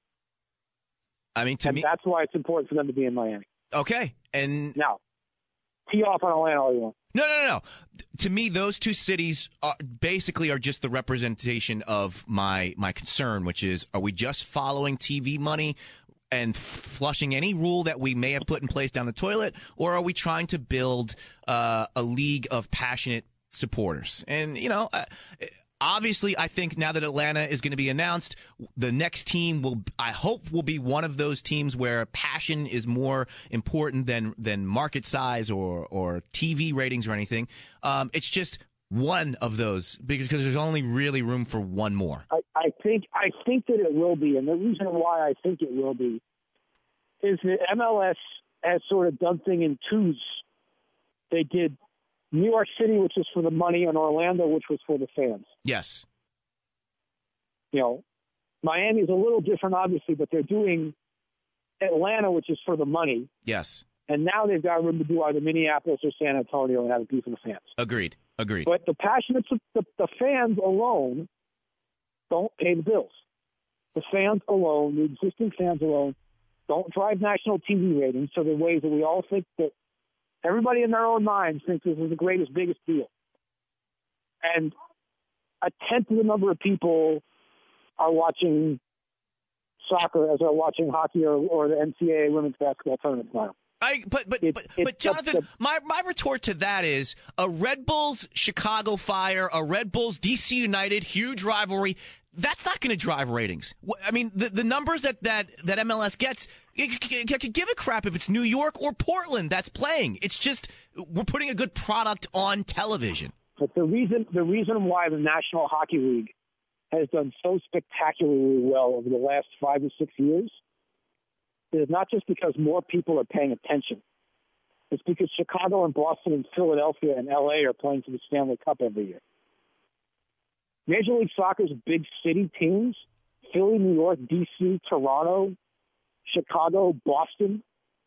I mean, to and me, that's why it's important for them to be in Miami. Okay, and now, tee off on Atlanta all you want. No, no, no, no. To me, those two cities are, basically are just the representation of my my concern, which is: are we just following T V money and flushing any rule that we may have put in place down the toilet, or are we trying to build uh, a league of passionate supporters? And you know. Uh, Obviously, I think now that Atlanta is going to be announced, the next team will, I hope, will be one of those teams where passion is more important than than market size or or T V ratings or anything. Um, it's just one of those because there's only really room for one more. I, I think I think that it will be, and the reason why I think it will be is that M L S has sort of done things in twos. They did New York City, which was for the money, and Orlando, which was for the fans. Yes. You know, Miami is a little different, obviously, but they're doing Atlanta, which is for the money. Yes. And now they've got room to do either Minneapolis or San Antonio and have it be for the fans. Agreed. Agreed. But the passionate, the, the fans alone don't pay the bills. The fans alone, the existing fans alone, don't drive national T V ratings. So there are ways that we all think that everybody in their own minds thinks this is the greatest, biggest deal. And a tenth of the number of people are watching soccer as are watching hockey or, or the N C double A women's basketball tournament tomorrow. I, but but it's, but, it's but Jonathan, the, my, my retort to that is a Red Bulls Chicago Fire, a Red Bulls D C United, huge rivalry. That's not going to drive ratings. I mean, the, the numbers that, that, that M L S gets, I could give a crap if it's New York or Portland that's playing. It's just we're putting a good product on television. But the reason the reason why the National Hockey League has done so spectacularly well over the last five or six years is not just because more people are paying attention. It's because Chicago and Boston and Philadelphia and L A are playing for the Stanley Cup every year. Major League Soccer's big city teams, Philly, New York, D C, Toronto, Chicago, Boston,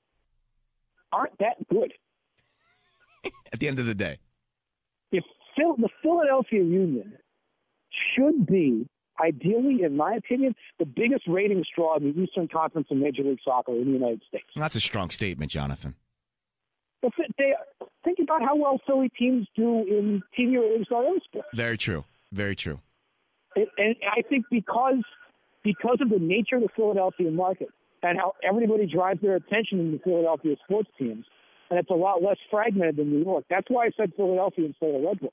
aren't that good. At the end of the day. If Phil, the Philadelphia Union should be, ideally, in my opinion, the biggest rating straw in the Eastern Conference of Major League Soccer in the United States. That's a strong statement, Jonathan. If it, they, think about how well Philly teams do in T V ratings on other sports. Very true. Very true. And, and I think because because of the nature of the Philadelphia market and how everybody drives their attention in the Philadelphia sports teams, and it's a lot less fragmented than New York. That's why I said Philadelphia instead of Red Bulls.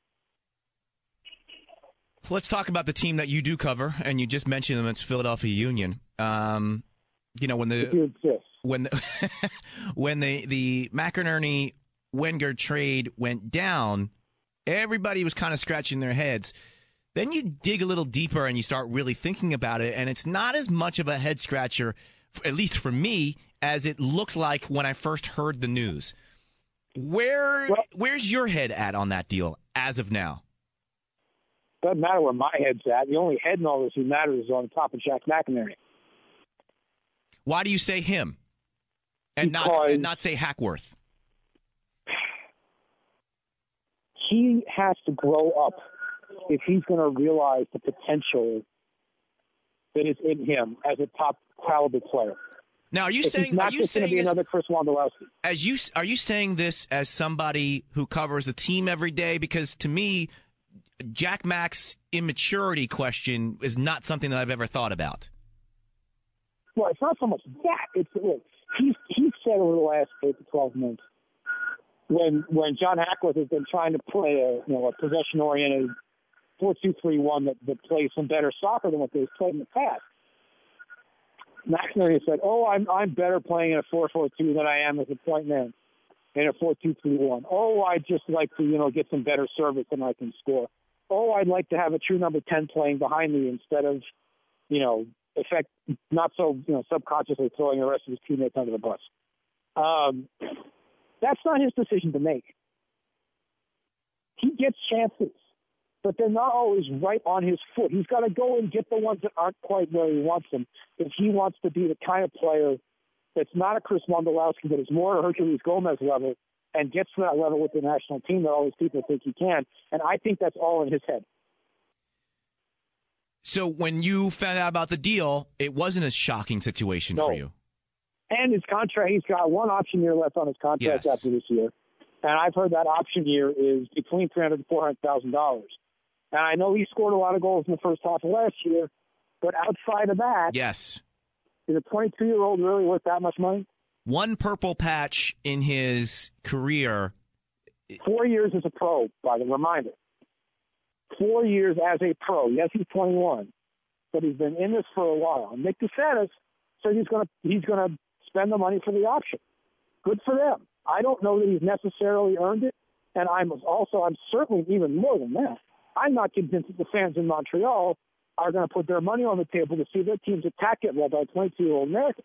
Let's talk about the team that you do cover, and you just mentioned them. It's Philadelphia Union. Um, you know when the when the, when the the McInerney Wenger trade went down, everybody was kind of scratching their heads. Then you dig a little deeper and you start really thinking about it, and it's not as much of a head scratcher, at least for me, as it looked like when I first heard the news. Where well, where's your head at on that deal as of now? Doesn't matter where my head's at. The only head in all this who matters is on top of Jack McInerney. Why do you say him and because not and not say Hackworth? He has to grow up if he's going to realize the potential that is in him as a top caliber player. Now, are you if saying he's not are you just saying going to be this, another Chris Wondolowski? As you are you saying this as somebody who covers the team every day? Because to me, Jack Mack's immaturity question is not something that I've ever thought about. Well, it's not so much that. It's look, he's he's said over the last eight to twelve months when when John Hackworth has been trying to play a you know a possession oriented four two three one that, that plays some better soccer than what they've played in the past. McInerney said, "Oh, I'm I'm better playing in a four four two than I am as a point man in a four two three one. Oh, I'd just like to you know get some better service than I can score. Oh, I'd like to have a true number ten playing behind me instead of you know effect not so you know subconsciously throwing the rest of his teammates under the bus." Um, that's not his decision to make. he gets chances, but they're not always right on his foot. He's got to go and get the ones that aren't quite where he wants them if he wants to be the kind of player that's not a Chris Wondolowski, but is more a Herculez Gomez level and gets to that level with the national team that all these people think he can. And I think that's all in his head. So when you found out about the deal, it wasn't a shocking situation no. for you. And his contract, he's got one option year left on his contract Yes. after this year. And I've heard that option year is between three hundred thousand dollars and four hundred thousand dollars. And I know he scored a lot of goals in the first half of last year, but outside of that, Yes. is a twenty-two-year-old really worth that much money? One purple patch in his career. Four years as a pro, by the reminder. Four years as a pro. Yes, he's twenty-one, but he's been in this for a while. And Nick DeSantis said he's going to he's going to spend the money for the option. Good for them. I don't know that he's necessarily earned it, and I'm also I'm certainly even more than that. I'm not convinced that the fans in Montreal are going to put their money on the table to see their team's attack get led by a twenty-two-year-old American.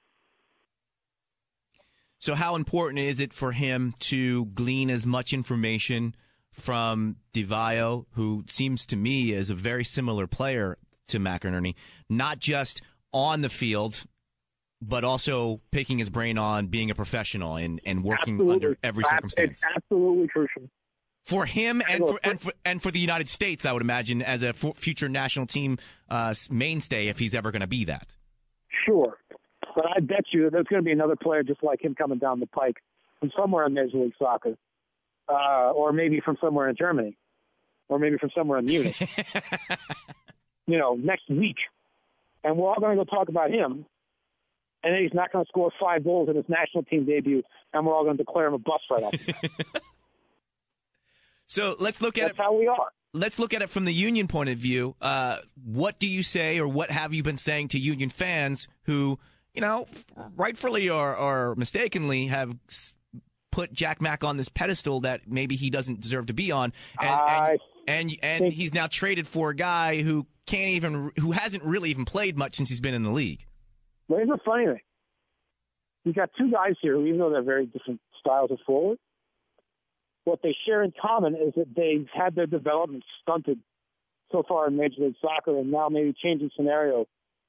So how important is it for him to glean as much information from DeVio, who seems to me is a very similar player to McInerney, not just on the field, but also picking his brain on being a professional and, and working Absolutely. under every circumstance? It's absolutely crucial. For him and for, and for and for the United States, I would imagine, as a f- future national team uh, mainstay, if he's ever going to be that. Sure. But I bet you there's going to be another player just like him coming down the pike from somewhere in Major League Soccer, uh, or maybe from somewhere in Germany, or maybe from somewhere in Munich, you know, next week. And we're all going to go talk about him, and then he's not going to score five goals in his national team debut, and we're all going to declare him a bust right off. So let's look at That's it. how we are. Let's look at it from the Union point of view. Uh, what do you say, or what have you been saying to Union fans who, you know, rightfully or, or mistakenly have s- put Jack Mack on this pedestal that maybe he doesn't deserve to be on, and I and and, and think- he's now traded for a guy who can't even, who hasn't really even played much since he's been in the league. But here's the funny thing. You've got two guys here who, even though they're very different styles of forward, what they share in common is that they've had their development stunted so far in Major League Soccer, and now maybe changing scenario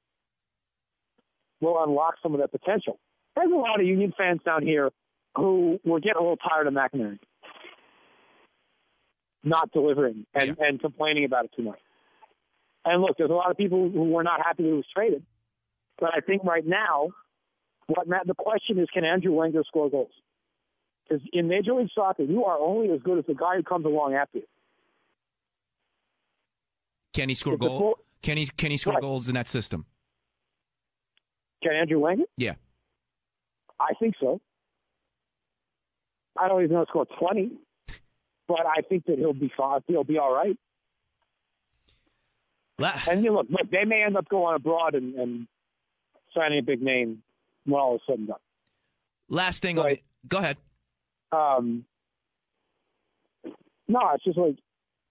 will unlock some of their potential. There's a lot of Union fans down here who were getting a little tired of McInerney not delivering and, Yeah. and complaining about it too much. And look, there's a lot of people who were not happy that he was traded. But I think right now, what Matt, the question is, can Andrew Wenger score goals? Because in Major League Soccer, you are only as good as the guy who comes along after you. Can he score If the goals? goal- Can he can he score Right. goals in that system? Can Andrew Wenger? Yeah. I think so. I don't even know he'll score twenty, but I think that he'll be fine. He'll be all right. La- And you know, look, look, they may end up going abroad and, and signing a big name when all is said and done. Last thing on Right. the, go ahead. Um, no, it's just like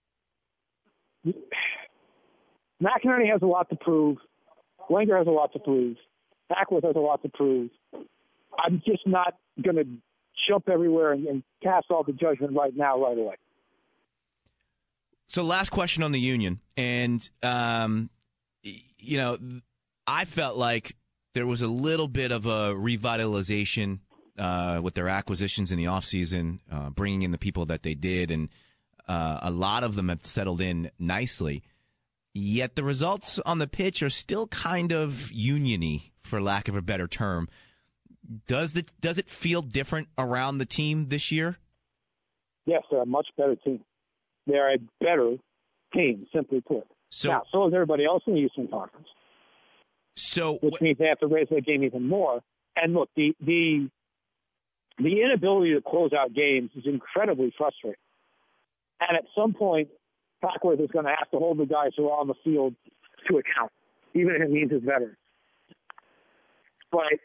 McInerney has a lot to prove. Wenger has a lot to prove. Ackworth has a lot to prove. I'm just not going to jump everywhere and, and cast all the judgment right now, right away. So last question on the Union. And, um, y- you know, I felt like there was a little bit of a revitalization uh, with their acquisitions in the offseason, uh, bringing in the people that they did. And uh, a lot of them have settled in nicely. Yet the results on the pitch are still kind of union-y, for lack of a better term. Does the does it feel different around the team this year? Yes, they're a much better team. They're a better team, simply put. So, now, so is everybody else in the Eastern Conference, so which means they have to raise their game even more. And look, the the the inability to close out games is incredibly frustrating. And at some point, Packworth is going to have to hold the guys who are on the field to account, even if it means it's veterans. But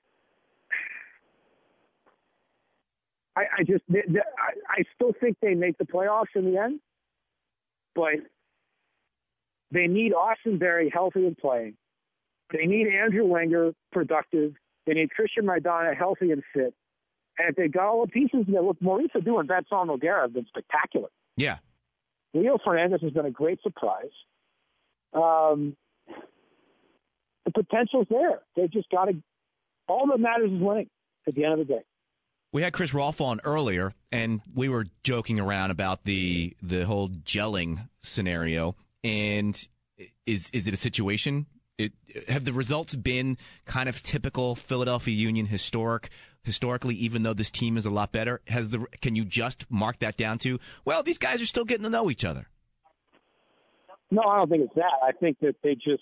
I, I just, they, they, I, I still think they make the playoffs in the end. But they need Austin Berry healthy and playing. They need Andrew Wenger productive. They need Christian Maidana healthy and fit. And if they got all the pieces, that look, Mauricio doing Vincent Nogueira have been spectacular. yeah. Leo Fernandez has been a great surprise. Um, the potential's there. They've just got to – all that matters is winning at the end of the day. We had Chris Rolfe on earlier, and we were joking around about the the whole gelling scenario. And is is it a situation? It, have the results been kind of typical Philadelphia Union historic historically? Even though this team is a lot better, has the can you just mark that down to, well, these guys are still getting to know each other? No, I don't think it's that. I think that they just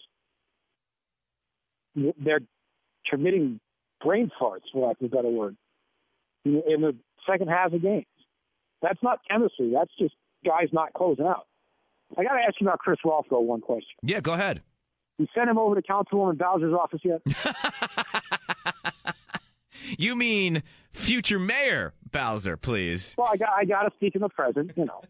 they're committing brain farts, for lack of a better word, in the second half of games. That's not chemistry. That's just guys not closing out. I got to ask you about Chris Rolfe, though, one question. Yeah, go ahead. You sent him over to Councilwoman Bowser's office yet? You mean future Mayor Bowser, please? Well, I got I got to speak in the present, you know.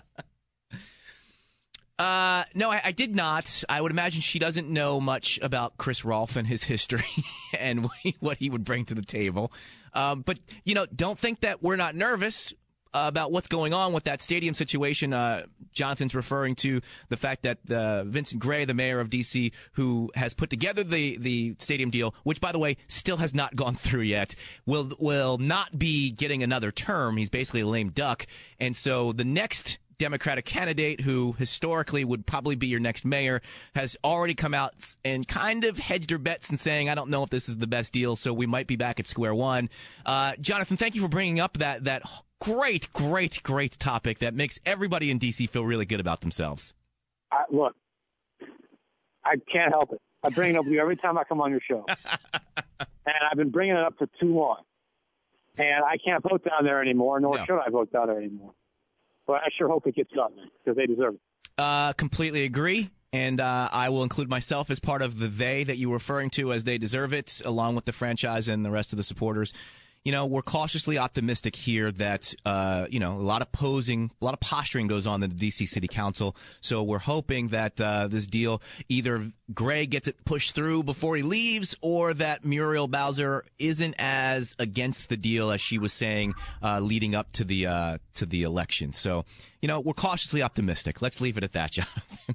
Uh, no, I, I did not. I would imagine she doesn't know much about Chris Rolfe and his history and what he, what he would bring to the table. Um, but, you know, don't think that we're not nervous about what's going on with that stadium situation. Uh, Jonathan's referring to the fact that uh, Vincent Gray, the mayor of D C, who has put together the, the stadium deal, which, by the way, still has not gone through yet, will will not be getting another term. He's basically a lame duck. And so the next Democratic candidate, who historically would probably be your next mayor, has already come out and kind of hedged her bets and saying, I don't know if this is the best deal, so we might be back at square one. Uh, Jonathan, thank you for bringing up that that great, great, great topic that makes everybody in D C feel really good about themselves. I, look, I can't help it. I bring it up to you every time I come on your show. And I've been bringing it up for too long. And I can't vote down there anymore, nor no. should I vote down there anymore. But I sure hope it gets done, because they deserve it. Uh, completely agree. And uh, I will include myself as part of the they that you were referring to as they deserve it, along with the franchise and the rest of the supporters. You know, we're cautiously optimistic here that, uh, you know, a lot of posing, a lot of posturing goes on in the D C City Council. So we're hoping that uh, this deal, either Gray gets it pushed through before he leaves, or that Muriel Bowser isn't as against the deal as she was saying uh, leading up to the uh, to the election. So, you know, we're cautiously optimistic. Let's leave it at that, Jonathan.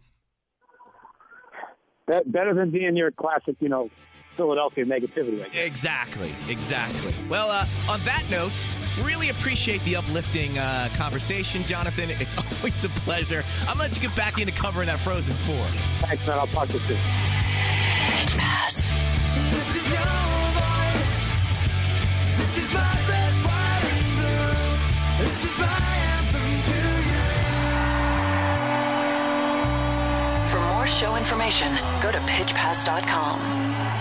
Better than being your classic, you know, Philadelphia negativity. Exactly, exactly. Well, uh, on that note, really appreciate the uplifting uh, conversation, Jonathan. It's always a pleasure. I'm going to let you get back into covering that Frozen Four. Thanks, man. I'll talk to you soon. Pitch Pass. This is your voice. This is my red, white, and blue. This is my anthem to you. For more show information, go to pitch pass dot com.